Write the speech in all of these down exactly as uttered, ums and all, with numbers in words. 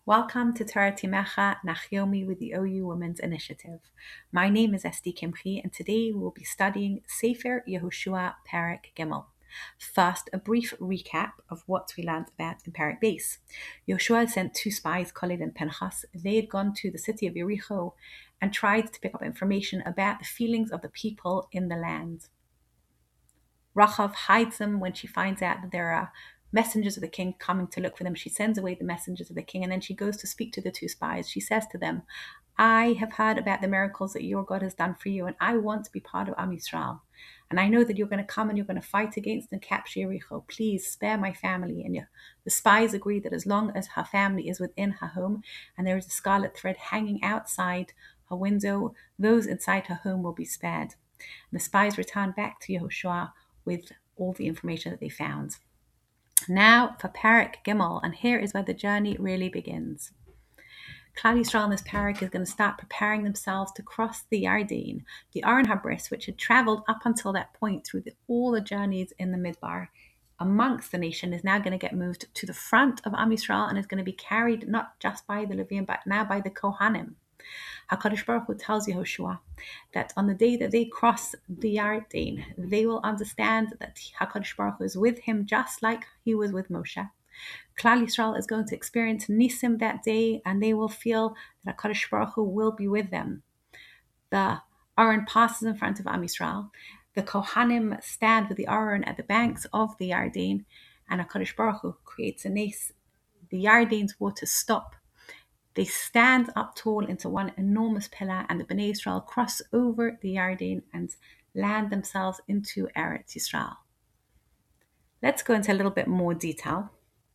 Welcome to Torah Timecha Nachyomi with the O U Women's Initiative. My name is Esti Kimchi, and today we will be studying Sefer Yehoshua Perek Gimel. First, a brief recap of what we learned about in Perek Beis. Yehoshua sent two spies, Khaled and Pinchas. They had gone to the city of Jericho and tried to pick up information about the feelings of the people in the land. Rachav hides them when she finds out that there are messengers of the king coming to look for them. She sends away the messengers of the king, and then she goes to speak to the two spies. She says to them, I have heard about the miracles that your God has done for you, and I want to be part of Am Yisrael. And I know that you're going to come and you're going to fight against and capture Jericho. Please spare my family. And the spies agree that as long as her family is within her home and there is a scarlet thread hanging outside her window, those inside her home will be spared. And the spies return back to Yehoshua with all the information that they found. Now for Perek Gimel, and here is where the journey really begins. Klal Yisrael in this parak is going to start preparing themselves to cross the Yarden, the Aron Habris, which had traveled up until that point through the, all the journeys in the Midbar amongst the nation, is now going to get moved to the front of Am Yisrael and is going to be carried not just by the Leviim, but now by the Kohanim. HaKadosh Baruch Hu tells Yehoshua that on the day that they cross the Yarden, they will understand that HaKadosh Baruch Hu is with him just like he was with Moshe. Klal Yisrael is going to experience Nisim that day, and they will feel that HaKadosh Baruch Hu will be with them. The Aron passes in front of Am Yisrael. The Kohanim stand with the Aron at the banks of the Yarden, and HaKadosh Baruch Hu creates a nes. The Yarden's waters stop. They stand up tall into one enormous pillar, and the Bnei Yisrael cross over the Yarden and land themselves into Eretz Yisrael. Let's go into a little bit more detail.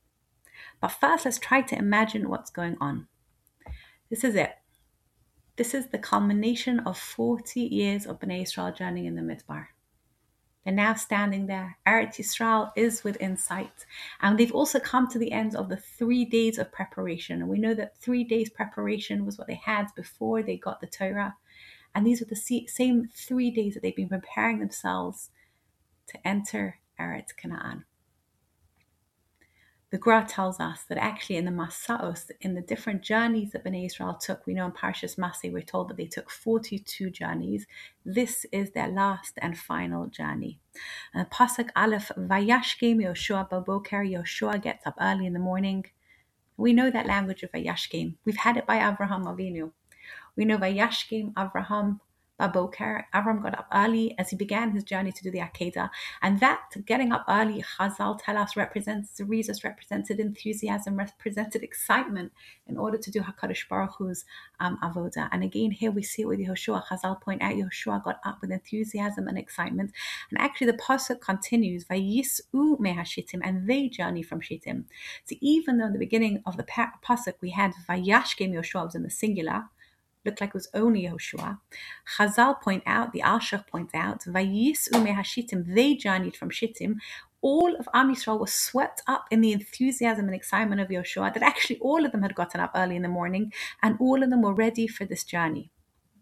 But first, let's try to imagine what's going on. This is it. This is the culmination of forty years of Bnei Yisrael journeying in the Midbar. They're now standing there. Eretz Yisrael is within sight. And they've also come to the end of the three days of preparation. And we know that three days preparation was what they had before they got the Torah. And these are the same three days that they've been preparing themselves to enter Eretz Canaan. The Gra tells us that actually in the Masaos, in the different journeys that Bnei Israel took, we know in Parshas Masay we're told that they took forty-two journeys. This is their last and final journey. Uh, Pasuk Aleph, Vayashkem Yoshua Baboker, Yoshua gets up early in the morning. We know that language of Vayashkem. We've had it by Avraham Avinu. We know Vayashkem Avraham Baboker. Avram got up early as he began his journey to do the Akedah. And that getting up early, Chazal tell us, represents Zerizus, represented enthusiasm, represented excitement in order to do HaKadosh Baruch Hu's um, Avodah. And again, here we see it with Yehoshua. Chazal point out Yehoshua got up with enthusiasm and excitement. And actually the pasuk continues, Vayis'u mehashittim, and they journey from Shittim. So even though in the beginning of the pasuk we had Vayashkem Yehoshua was in the singular, looked like it was only Yehoshua. Chazal point out, the Alshach points out, Vayis'u mehashittim, they journeyed from Shittim. All of Am Yisrael was swept up in the enthusiasm and excitement of Yehoshua, that actually all of them had gotten up early in the morning, and all of them were ready for this journey.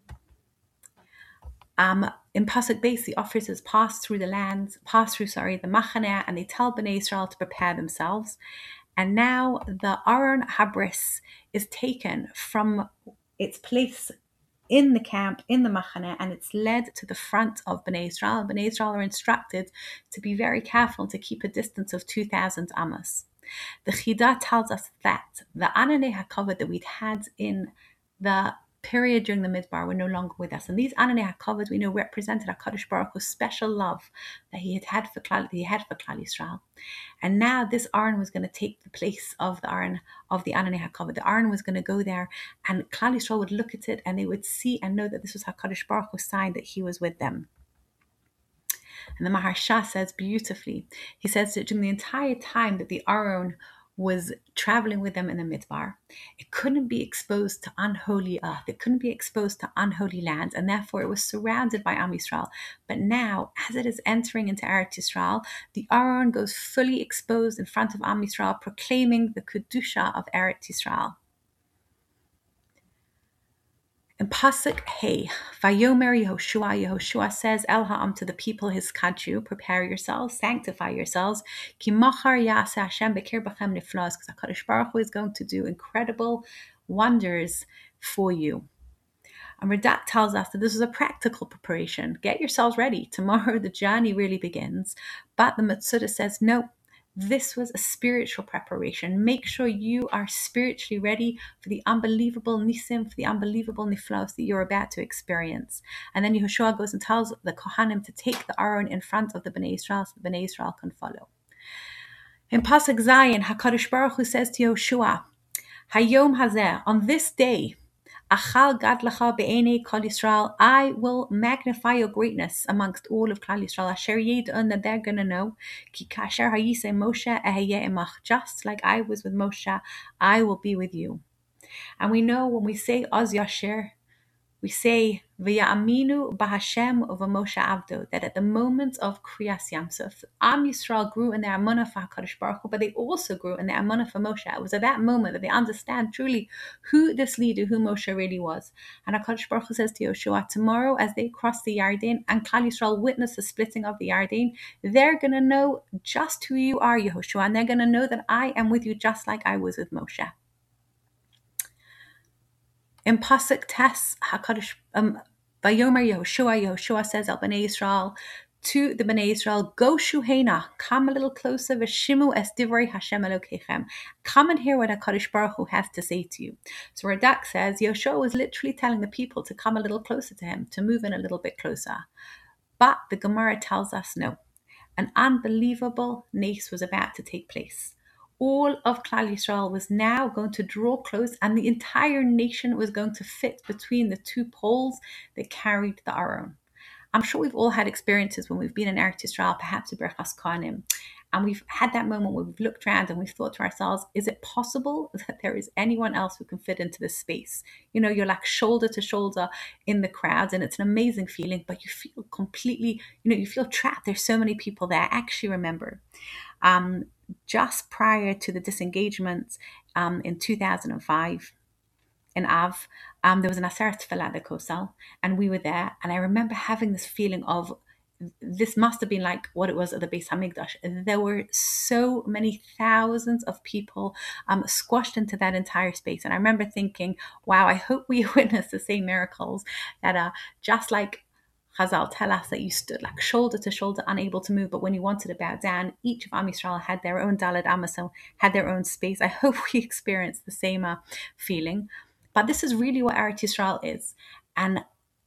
Um, in Pasuk Beis, the officers pass through the land, pass through, sorry, the Machaneh, and they tell Bnei Israel to prepare themselves. And now the Aron Habris is taken from its place in the camp, in the Machaneh, and it's led to the front of Bnei Israel. Bnei Israel are instructed to be very careful to keep a distance of two thousand amos. The Chidah tells us that the Ananei HaKavod that we'd had in the period during the Midbar were no longer with us. And these Ananei HaKavod, we know, represented HaKadosh Baruch Hu's special love that he had had for Klal, he had for Klal Yisrael. And now this Aron was going to take the place of the Aron of the Ananei HaKavod. The Aron was going to go there, and Klal Yisrael would look at it and they would see and know that this was HaKadosh Baruch Hu's sign that he was with them. And the Maharsha says beautifully, he says that during the entire time that the Aron was traveling with them in the Midbar, it couldn't be exposed to unholy earth, it couldn't be exposed to unholy lands, and therefore it was surrounded by Am Yisrael. But now, as it is entering into Eretz Yisrael, the Aron goes fully exposed in front of Am Yisrael, proclaiming the Kedusha of Eretz Yisrael. In Pasuk Hey, Vayomer Yehoshua, Yehoshua says, El Ha'am to the people, his Kadju, prepare yourselves, sanctify yourselves, Ki Machar Yaseh Hashem Bekir Bachem Niflas, because HaKadosh Baruch Hu is going to do incredible wonders for you. And Radak tells us that this is a practical preparation. Get yourselves ready. Tomorrow the journey really begins. But the Matsuda says, no, this was a spiritual preparation. Make sure you are spiritually ready for the unbelievable nisim, for the unbelievable niflos that you're about to experience. And then Yehoshua goes and tells the Kohanim to take the Aron in front of the Bnei Israel so the Bnei Israel can follow. In Pasuk Zayin, HaKadosh Baruch Hu says to Yehoshua, Hayom Hazeh, on this day, Achal gadlacha be'enei Klal Yisrael, I will magnify your greatness amongst all of Klal Yisrael. Asher yed'un, that they're going to know, ki kasher hayiseh Moshe eheyeh imach, just like I was with Moshe, I will be with you. And we know when we say Az Yasher, we say V'ya'aminu b'Hashem of Moshe Avdo, that at the moment of Kriyas Yamsuf, Am Yisrael grew in their amunah for HaKadosh Baruch Hu, but they also grew in their amunah for Moshe. It was at that moment that they understand truly who this leader, who Moshe really was. And HaKadosh Baruch Hu says to Yoshua, tomorrow as they cross the Yarden and Klal Yisrael witness the splitting of the Yarden, they're going to know just who you are, Yehoshua, and they're going to know that I am with you just like I was with Moshe. In Pasuk Tes, HaKadosh, um, Vayomer Yehoshua, Yehoshua says, El Bnei Yisrael, to the Bnei Yisrael, go shuhena, come a little closer, v'shimu es divrei Hashem Elokeichem. Come and hear what HaKadosh Baruch Hu has to say to you. So Radak says, Yehoshua was literally telling the people to come a little closer to him, to move in a little bit closer. But the Gemara tells us no. An unbelievable nace was about to take place. All of Klal Yisrael was now going to draw close, and the entire nation was going to fit between the two poles that carried the Aron. I'm sure we've all had experiences when we've been in Eretz Yisrael, perhaps with Berchas Kohanim, and we've had that moment where we've looked around and we've thought to ourselves, is it possible that there is anyone else who can fit into this space? You know, you're like shoulder to shoulder in the crowds, and it's an amazing feeling, but you feel completely, you know, you feel trapped. There's so many people there. I actually remember um, just prior to the disengagement um, in two thousand five, in Av, um, there was an Aseret Tefillah at the Kosel, and we were there, and I remember having this feeling of, this must have been like what it was at the Beis Hamikdash. There were so many thousands of people um, squashed into that entire space, and I remember thinking, wow, I hope we witness the same miracles that are just like Chazal tell us, that you stood like shoulder to shoulder, unable to move, but when you wanted to bow down, each of Am Yisrael had their own Daled Amaso, had their own space. I hope we experience the same uh, feeling. But this is really what Eretz Yisrael is. And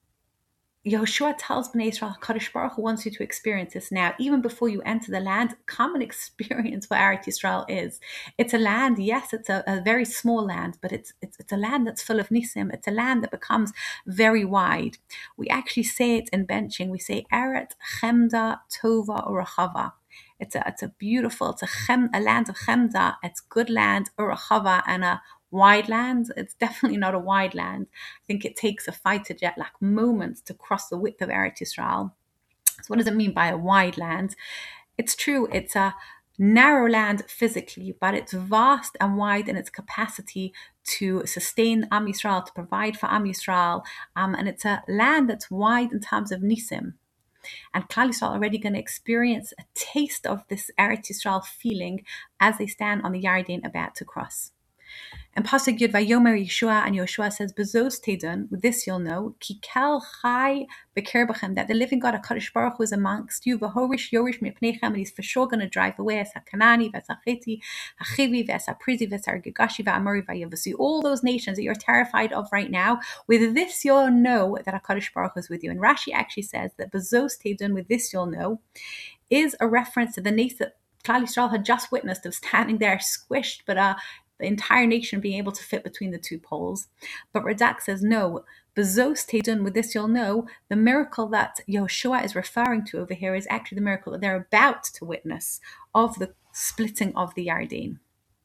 Yehoshua tells Bnei Israel, Kadosh Baruch Hu wants you to experience this now. Even before you enter the land, come and experience what Eretz Yisrael is. It's a land, yes, it's a, a very small land, but it's, it's it's a land that's full of nisim. It's a land that becomes very wide. We actually say it in benching. We say Eretz Chemda Tova Urachava. It's a it's a beautiful, it's a chem, a land of Chemda. It's good land, Urachava, and a wide land. It's definitely not a wide land. I think it takes a fighter jet like moments to cross the width of Eretz Yisrael. So what does it mean by a wide land? It's true, it's a narrow land physically, but it's vast and wide in its capacity to sustain Am Yisrael, to provide for Am Yisrael, um, and it's a land that's wide in terms of nisim. And Klal Yisrael are already going to experience a taste of this Eretz Yisrael feeling as they stand on the Yarden about to cross. And Pasuk Yud, Vayomer Yeshua, and Yeshua says, Bezos Tedun, with this you'll know, Ki kel chai beker b'chem, that the living God, HaKadosh Baruch Hu, is amongst you, V'horish yorish mipneichem, and he's for sure going to drive away as HaKanani, V'es HaChiti, HaChivi, V'es HaPrizi, V'es HaGigashi, V'Amori, V'Yevusi, all those nations that you're terrified of right now. With this you'll know that HaKadosh Baruch Hu is with you. And Rashi actually says that Bezos Tedun, with this you'll know, is a reference to the nation that Klal Yisrael had just witnessed of standing there squished, but uh, the entire nation being able to fit between the two poles. But Radak says, no, Bezos Tedun, with this you'll know, the miracle that Yehoshua is referring to over here is actually the miracle that they're about to witness of the splitting of the Yarden.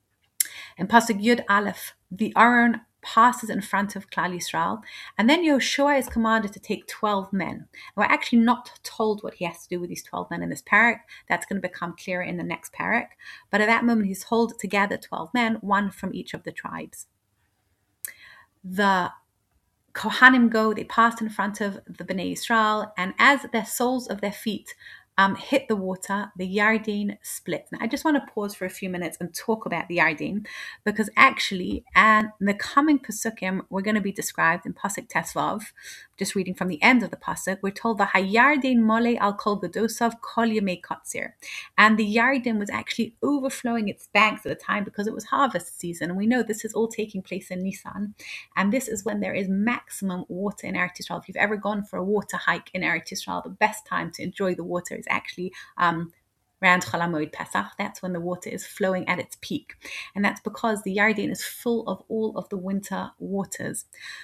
In Pasuk Yud Aleph, the Aron passes in front of Klal Yisrael, and then Yehoshua is commanded to take twelve men. And we're actually not told what he has to do with these twelve men in this parak. That's going to become clearer in the next parak. But at that moment, he's told to gather twelve men, one from each of the tribes. The Kohanim go, they passed in front of the Bnei Israel, and as their soles of their feet um, hit the water, the Yarden split. Now, I just want to pause for a few minutes and talk about the Yarden, because actually, and the coming Pesukim, we're going to be described in Pasuk Tesvav, just reading from the end of the Pasuk, we're told, V'hayarden mole al kol gedosav kol yemei katzir. And the Yarden was actually overflowing its banks at the time because it was harvest season. And we know this is all taking place in Nisan. And this is when there is maximum water in Eretz Yisrael. If you've ever gone for a water hike in Eretz Yisrael, the best time to enjoy the water is actually um, around Chol HaMoed Pesach. That's when the water is flowing at its peak. And that's because the Yarden is full of all of the winter waters.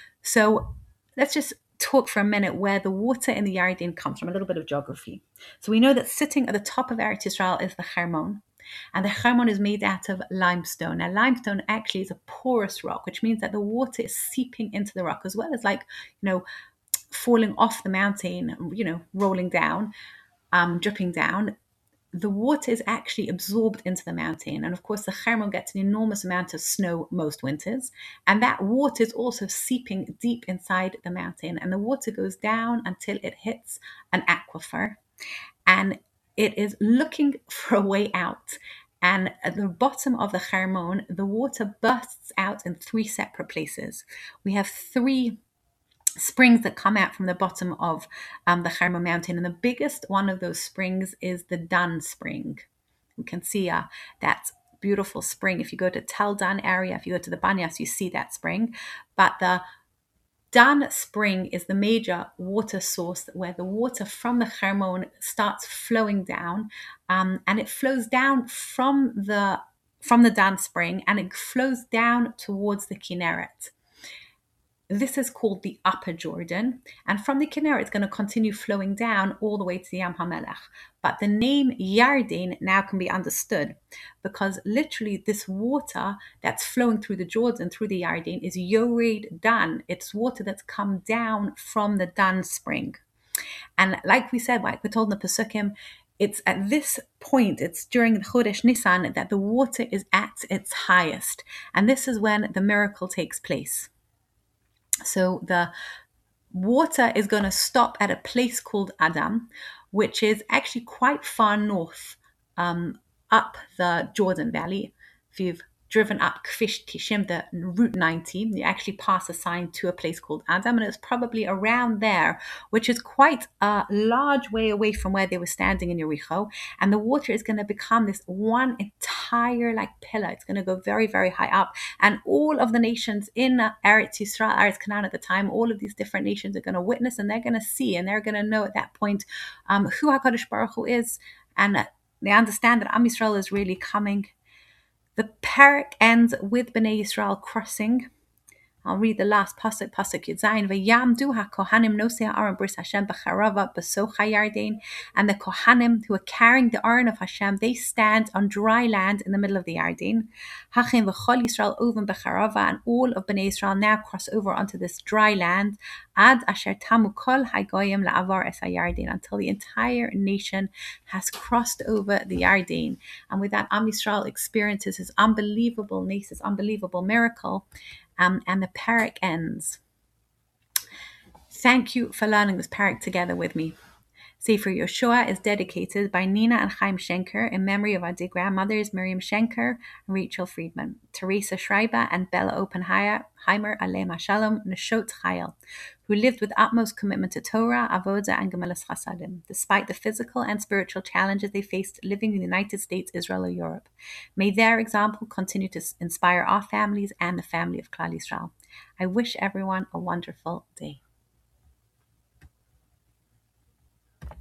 So let's just talk for a minute where the water in the Yarden comes from, a little bit of geography. So we know that sitting at the top of Eretz Yisrael is the Hermon. And the Hermon is made out of limestone. Now, limestone actually is a porous rock, which means that the water is seeping into the rock, as well as, like, you know, falling off the mountain, you know, rolling down, um, dripping down. The water is actually absorbed into the mountain. And of course, the Hermon gets an enormous amount of snow most winters. And that water is also seeping deep inside the mountain. And the water goes down until it hits an aquifer. And it is looking for a way out. And at the bottom of the Hermon, the water bursts out in three separate places. We have three springs that come out from the bottom of um, the Hermon mountain. And the biggest one of those springs is the Dan spring. We can see uh, that beautiful spring. If you go to Tel Dan area, if you go to the Banyas, you see that spring. But the Dan spring is the major water source where the water from the Hermon starts flowing down, um, and it flows down from the from the Dan spring, and it flows down towards the Kinneret. This is called the Upper Jordan, and from the Kinneret it's going to continue flowing down all the way to the Yam HaMelech. But the name Yarden now can be understood because literally this water that's flowing through the Jordan, through the Yarden, is Yored Dan. It's water that's come down from the Dan spring. And like we said, like we're told in the Pesukim, it's at this point, it's during the Chodesh Nisan, that the water is at its highest. And this is when the miracle takes place. So the water is going to stop at a place called Adam, which is actually quite far north, um, up the Jordan Valley. If you've driven up Kfish Tishim, the Route ninety, you actually pass a sign to a place called Adam, and it's probably around there, which is quite a large way away from where they were standing in Yericho. And the water is going to become this one entire like pillar. It's going to go very, very high up. And all of the nations in Eretz Yisrael, Eretz Canaan at the time, all of these different nations are going to witness, and they're going to see, and they're going to know at that point um, who HaKadosh Baruch Hu is. And they understand that Am Yisrael is really coming. The parak ends with Bnei Yisrael crossing. I'll read the last pasuk, pasuk Yud Zayin. V'yamdu ha-kohanim nosei ha'aron bris Hashem b'charava b'soch ha'yarden. And the kohanim who are carrying the aron of Hashem, they stand on dry land in the middle of the Yarden. Hachin v'chol Yisrael oven b'charava. And all of Bnei Yisrael now cross over onto this dry land. Ad asher tamu kol hagoyim la'avar es ha'yarden. Until the entire nation has crossed over the Yarden. And with that, Am Yisrael experiences his unbelievable nace, his unbelievable miracle. Um, and the parak ends. Thank you for learning this parak together with me. Sefer Yoshua is dedicated by Nina and Chaim Schenker in memory of our dear grandmothers Miriam Schenker and Rachel Friedman, Teresa Schreiber and Bella Oppenheimer, Aleim Hashalom, Neshot Chayil, who lived with utmost commitment to Torah, Avoda, and Gemelas Chasadim, despite the physical and spiritual challenges they faced living in the United States, Israel, or Europe. May their example continue to inspire our families and the family of Klal Yisrael. I wish everyone a wonderful day.